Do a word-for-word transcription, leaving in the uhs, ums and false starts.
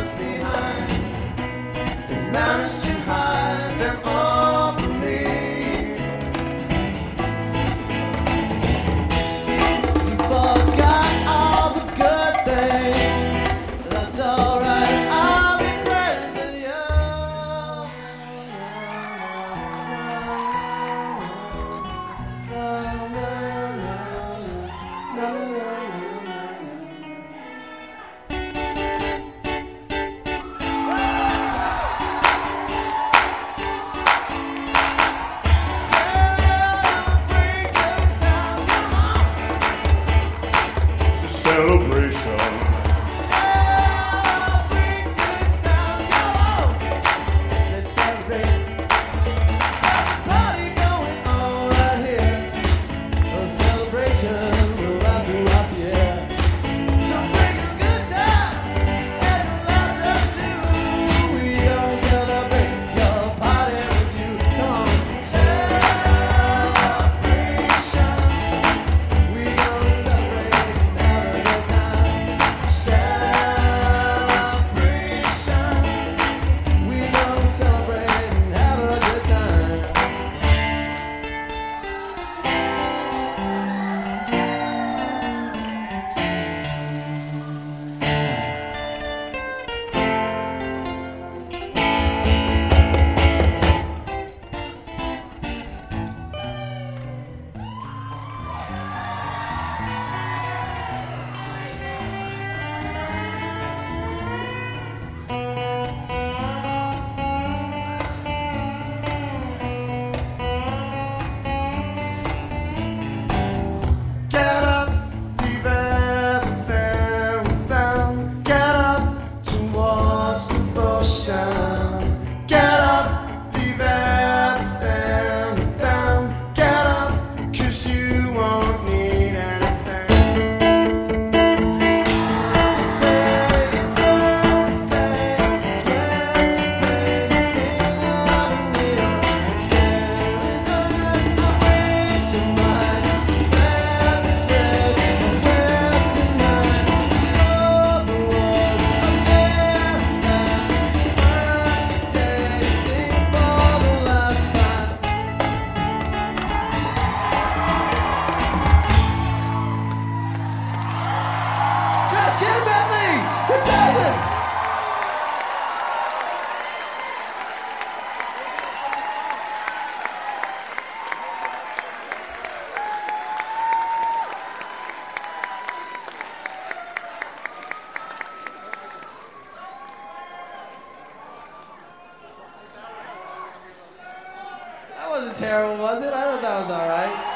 was behind. The mountains to hide them all from me. You forgot all the good things. That's alright, I'll be praying for you. No, no, no, no, no, no. Celebration. Celebrate good times, come on. Let's celebrate. Party going on right here. A celebration will rise throughout the air. So bring a good time and laughter too. We gonna celebrate your party with you. Come on. Celebration. We gonna celebrate and have a good time. Celebration. We gonna celebrate and have a good time. Get up, leave everything we found. Get up towards devotion. Get up, leave everything we found. Get up, 'cause you won't need anything. Trash Can Bentley, two thousand. That wasn't terrible, was it? I thought that was all right.